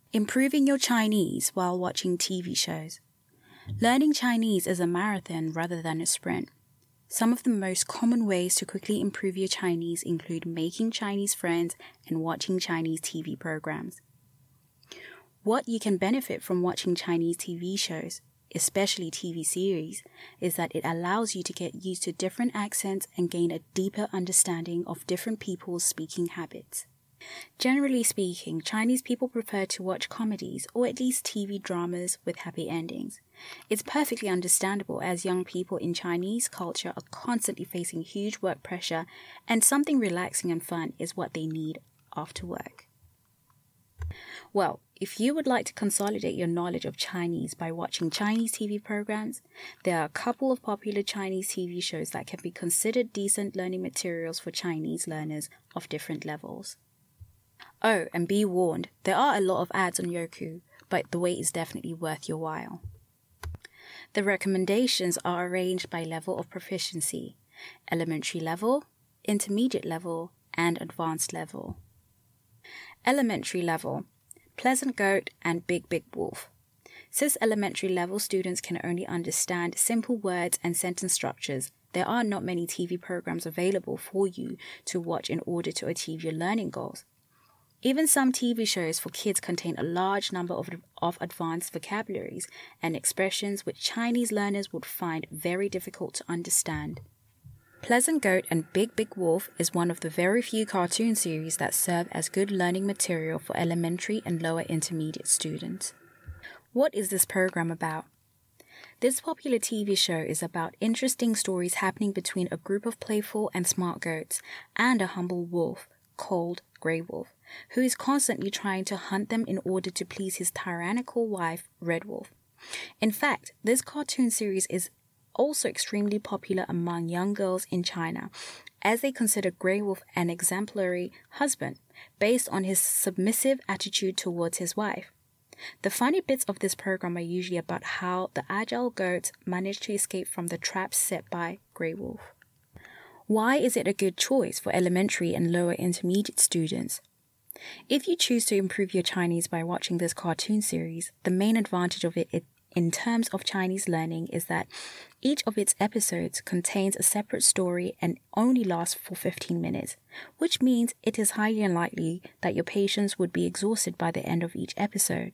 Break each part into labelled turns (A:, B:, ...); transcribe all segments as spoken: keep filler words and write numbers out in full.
A: Improving your Chinese while watching T V shows. Learning Chinese is a marathon rather than a sprint. Some of the most common ways to quickly improve your Chinese include making Chinese friends and watching Chinese T V programs. What you can benefit from watching Chinese T V shows, especially T V series, is that it allows you to get used to different accents and gain a deeper understanding of different people's speaking habits. Generally speaking, Chinese people prefer to watch comedies or at least T V dramas with happy endings. It's perfectly understandable as young people in Chinese culture are constantly facing huge work pressure, and something relaxing and fun is what they need after work. Well, if you would like to consolidate your knowledge of Chinese by watching Chinese T V programs, there are a couple of popular Chinese T V shows that can be considered decent learning materials for Chinese learners of different levels. Oh, and be warned, there are a lot of ads on Youku, but the wait is definitely worth your while. The recommendations are arranged by level of proficiency: elementary level, intermediate level, and advanced level. Elementary level: Pleasant Goat and Big Big Wolf. Since elementary level students can only understand simple words and sentence structures, there are not many T V programs available for you to watch in order to achieve your learning goals. Even some T V shows for kids contain a large number of, of advanced vocabularies and expressions which Chinese learners would find very difficult to understand. Pleasant Goat and Big Big Wolf is one of the very few cartoon series that serve as good learning material for elementary and lower intermediate students. What is this program about? This popular T V show is about interesting stories happening between a group of playful and smart goats and a humble wolf called Grey Wolf, who is constantly trying to hunt them in order to please his tyrannical wife, Red Wolf. In fact, this cartoon series is also extremely popular among young girls in China, as they consider Grey Wolf an exemplary husband, based on his submissive attitude towards his wife. The funny bits of this program are usually about how the agile goats manage to escape from the traps set by Grey Wolf. Why is it a good choice for elementary and lower intermediate students? If you choose to improve your Chinese by watching this cartoon series, the main advantage of it in terms of Chinese learning is that each of its episodes contains a separate story and only lasts for fifteen minutes, which means it is highly unlikely that your patience would be exhausted by the end of each episode.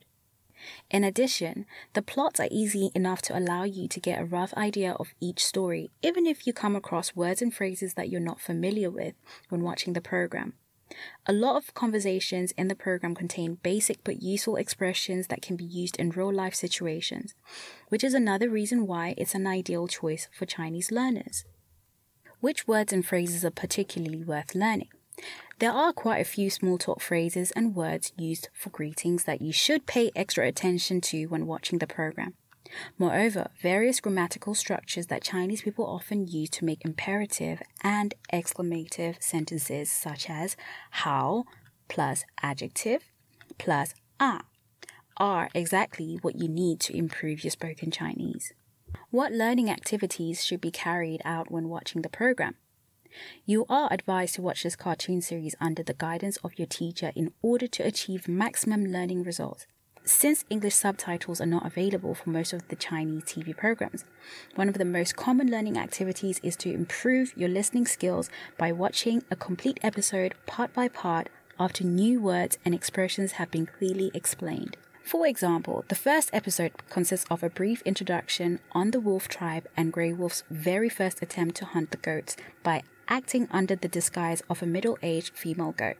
A: In addition, the plots are easy enough to allow you to get a rough idea of each story, even if you come across words and phrases that you're not familiar with when watching the program. A lot of conversations in the program contain basic but useful expressions that can be used in real-life situations, which is another reason why it's an ideal choice for Chinese learners. Which words and phrases are particularly worth learning? There are quite a few small talk phrases and words used for greetings that you should pay extra attention to when watching the program. Moreover, various grammatical structures that Chinese people often use to make imperative and exclamative sentences, such as how plus adjective plus a, are exactly what you need to improve your spoken Chinese. What learning activities should be carried out when watching the program? You are advised to watch this cartoon series under the guidance of your teacher in order to achieve maximum learning results. Since English subtitles are not available for most of the Chinese T V programs, one of the most common learning activities is to improve your listening skills by watching a complete episode part by part after new words and expressions have been clearly explained. For example, the first episode consists of a brief introduction on the wolf tribe and Grey Wolf's very first attempt to hunt the goats by acting under the disguise of a middle-aged female goat.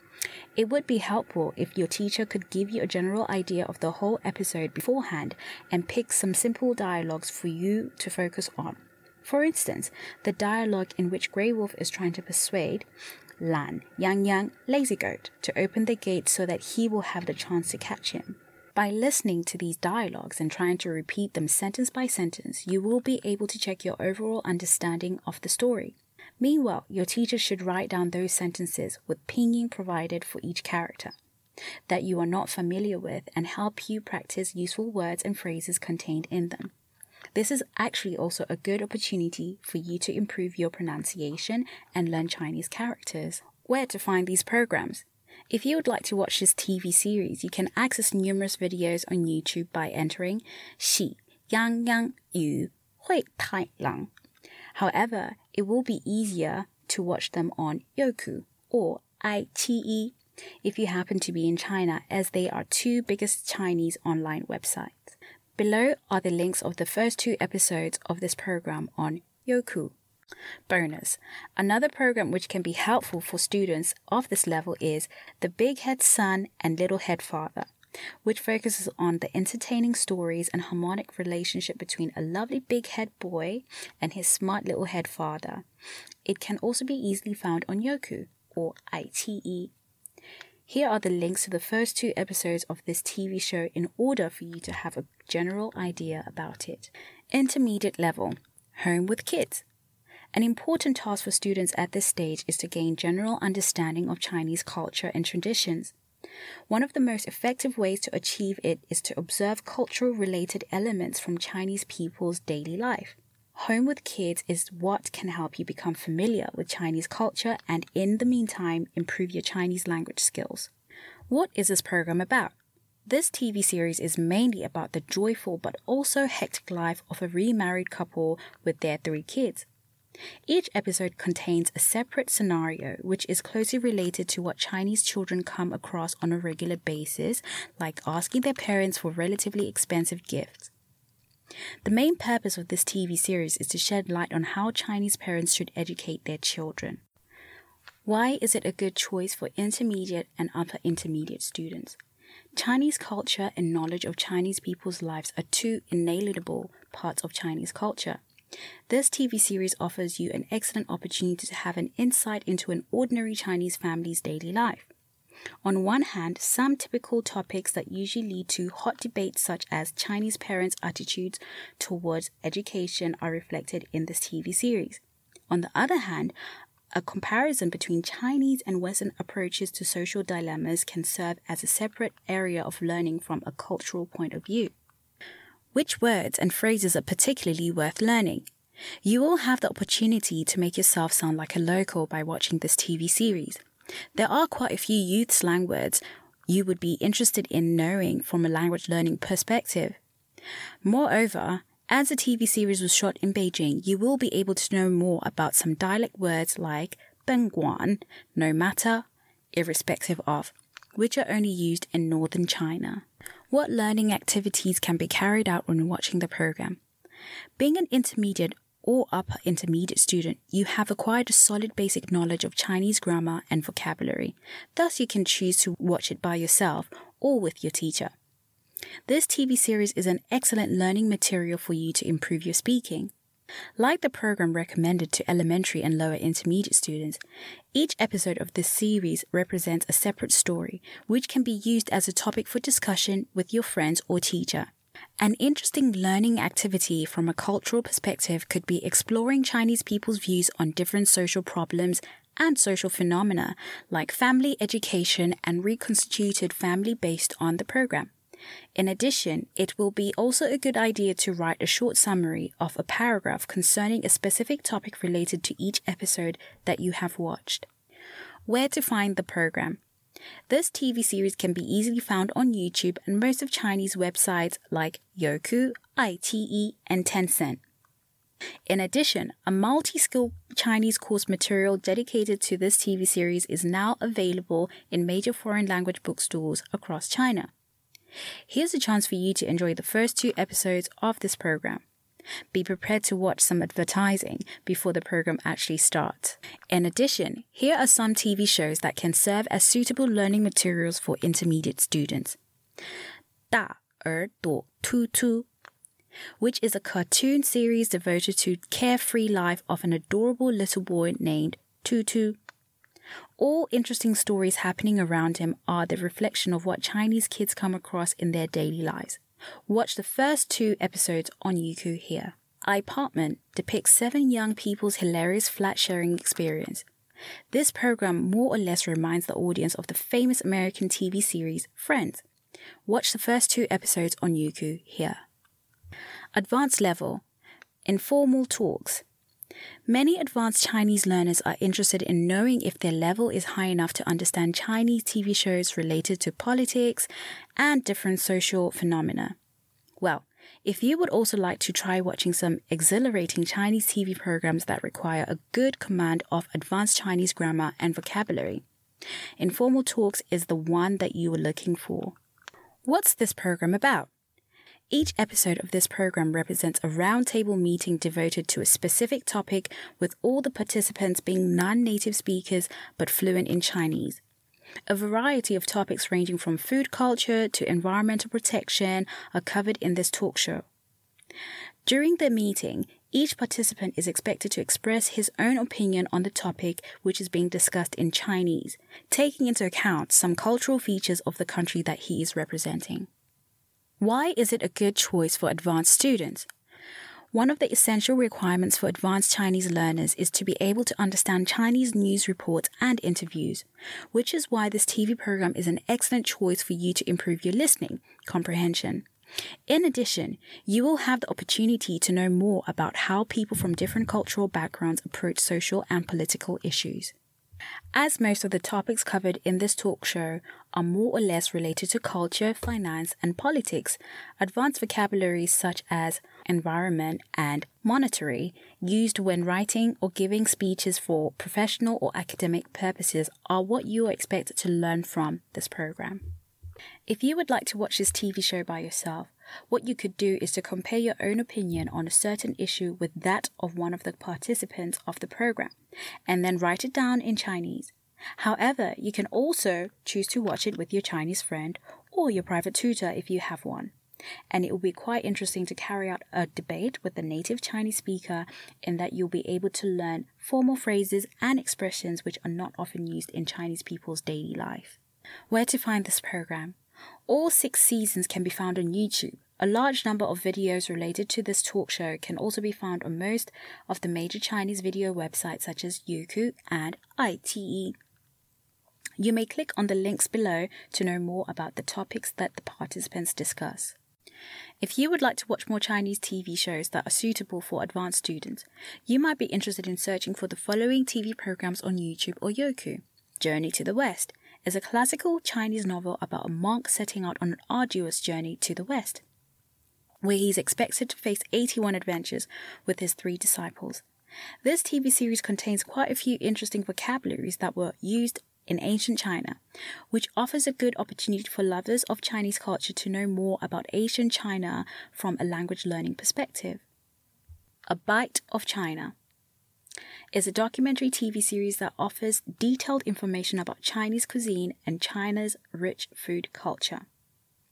A: It would be helpful if your teacher could give you a general idea of the whole episode beforehand and pick some simple dialogues for you to focus on. For instance, the dialogue in which Grey Wolf is trying to persuade Lan, Yang Yang, Lazy Goat, to open the gate so that he will have the chance to catch him. By listening to these dialogues and trying to repeat them sentence by sentence, you will be able to check your overall understanding of the story. Meanwhile, your teacher should write down those sentences with pinyin provided for each character that you are not familiar with and help you practice useful words and phrases contained in them. This is actually also a good opportunity for you to improve your pronunciation and learn Chinese characters. Where to find these programs? If you would like to watch this T V series, you can access numerous videos on YouTube by entering 喜羊羊与灰太狼. However, it will be easier to watch them on Youku or I T E if you happen to be in China, as they are two biggest Chinese online websites. Below are the links of the first two episodes of this program on Youku. Bonus. Another program which can be helpful for students of this level is The Big Head Son and Little Head Father, which focuses on the entertaining stories and harmonic relationship between a lovely big head boy and his smart little head father. It can also be easily found on Youku or I T E. Here are the links to the first two episodes of this T V show in order for you to have a general idea about it. Intermediate level. Home with kids. An important task for students at this stage is to gain general understanding of Chinese culture and traditions. One of the most effective ways to achieve it is to observe cultural-related elements from Chinese people's daily life. Home with Kids is what can help you become familiar with Chinese culture and, in the meantime, improve your Chinese language skills. What is this program about? This T V series is mainly about the joyful but also hectic life of a remarried couple with their three kids. Each episode contains a separate scenario which is closely related to what Chinese children come across on a regular basis, like asking their parents for relatively expensive gifts. The main purpose of this T V series is to shed light on how Chinese parents should educate their children. Why is it a good choice for intermediate and upper intermediate students? Chinese culture and knowledge of Chinese people's lives are two inalienable parts of Chinese culture. This T V series offers you an excellent opportunity to have an insight into an ordinary Chinese family's daily life. On one hand, some typical topics that usually lead to hot debates such as Chinese parents' attitudes towards education are reflected in this T V series. On the other hand, a comparison between Chinese and Western approaches to social dilemmas can serve as a separate area of learning from a cultural point of view. Which words and phrases are particularly worth learning? You will have the opportunity to make yourself sound like a local by watching this T V series. There are quite a few youth slang words you would be interested in knowing from a language learning perspective. Moreover, as the T V series was shot in Beijing, you will be able to know more about some dialect words like 本管, no matter, irrespective of, which are only used in northern China. What learning activities can be carried out when watching the program? Being an intermediate or upper intermediate student, you have acquired a solid basic knowledge of Chinese grammar and vocabulary. Thus, you can choose to watch it by yourself or with your teacher. This T V series is an excellent learning material for you to improve your speaking. Like the program recommended to elementary and lower intermediate students, each episode of this series represents a separate story, which can be used as a topic for discussion with your friends or teacher. An interesting learning activity from a cultural perspective could be exploring Chinese people's views on different social problems and social phenomena, like family education and reconstituted family based on the program. In addition, it will be also a good idea to write a short summary of a paragraph concerning a specific topic related to each episode that you have watched. Where to find the program? This T V series can be easily found on YouTube and most of Chinese websites like Youku, I T E, and Tencent. In addition, a multi-skill Chinese course material dedicated to this T V series is now available in major foreign language bookstores across China. Here's a chance for you to enjoy the first two episodes of this program. Be prepared to watch some advertising before the program actually starts. In addition, here are some T V shows that can serve as suitable learning materials for intermediate students. 大耳朵兔兔, which is a cartoon series devoted to carefree life of an adorable little boy named Tutu. All interesting stories happening around him are the reflection of what Chinese kids come across in their daily lives. Watch the first two episodes on Youku here. iPartment depicts seven young people's hilarious flat-sharing experience. This program more or less reminds the audience of the famous American T V series Friends. Watch the first two episodes on Youku here. Advanced level. Informal talks. Many advanced Chinese learners are interested in knowing if their level is high enough to understand Chinese T V shows related to politics and different social phenomena. Well, if you would also like to try watching some exhilarating Chinese T V programs that require a good command of advanced Chinese grammar and vocabulary, Informal Talks is the one that you were looking for. What's this program about? Each episode of this program represents a roundtable meeting devoted to a specific topic, with all the participants being non-native speakers but fluent in Chinese. A variety of topics ranging from food culture to environmental protection are covered in this talk show. During the meeting, each participant is expected to express his own opinion on the topic which is being discussed in Chinese, taking into account some cultural features of the country that he is representing. Why is it a good choice for advanced students? One of the essential requirements for advanced Chinese learners is to be able to understand Chinese news reports and interviews, which is why this T V program is an excellent choice for you to improve your listening comprehension. In addition, you will have the opportunity to know more about how people from different cultural backgrounds approach social and political issues. As most of the topics covered in this talk show are more or less related to culture, finance, and politics, advanced vocabularies such as environment and monetary, used when writing or giving speeches for professional or academic purposes, are what you are expected to learn from this program. If you would like to watch this T V show by yourself, what you could do is to compare your own opinion on a certain issue with that of one of the participants of the program, and then write it down in Chinese. However, you can also choose to watch it with your Chinese friend or your private tutor if you have one. And it will be quite interesting to carry out a debate with the native Chinese speaker, in that you'll be able to learn formal phrases and expressions which are not often used in Chinese people's daily life. Where to find this program? All six seasons can be found on YouTube. A large number of videos related to this talk show can also be found on most of the major Chinese video websites such as Youku and I T E. You may click on the links below to know more about the topics that the participants discuss. If you would like to watch more Chinese T V shows that are suitable for advanced students, you might be interested in searching for the following T V programs on YouTube or Youku. Journey to the West is a classical Chinese novel about a monk setting out on an arduous journey to the West, where he is expected to face eighty-one adventures with his three disciples. This T V series contains quite a few interesting vocabularies that were used in ancient China, which offers a good opportunity for lovers of Chinese culture to know more about ancient China from a language learning perspective. A Bite of China is a documentary T V series that offers detailed information about Chinese cuisine and China's rich food culture.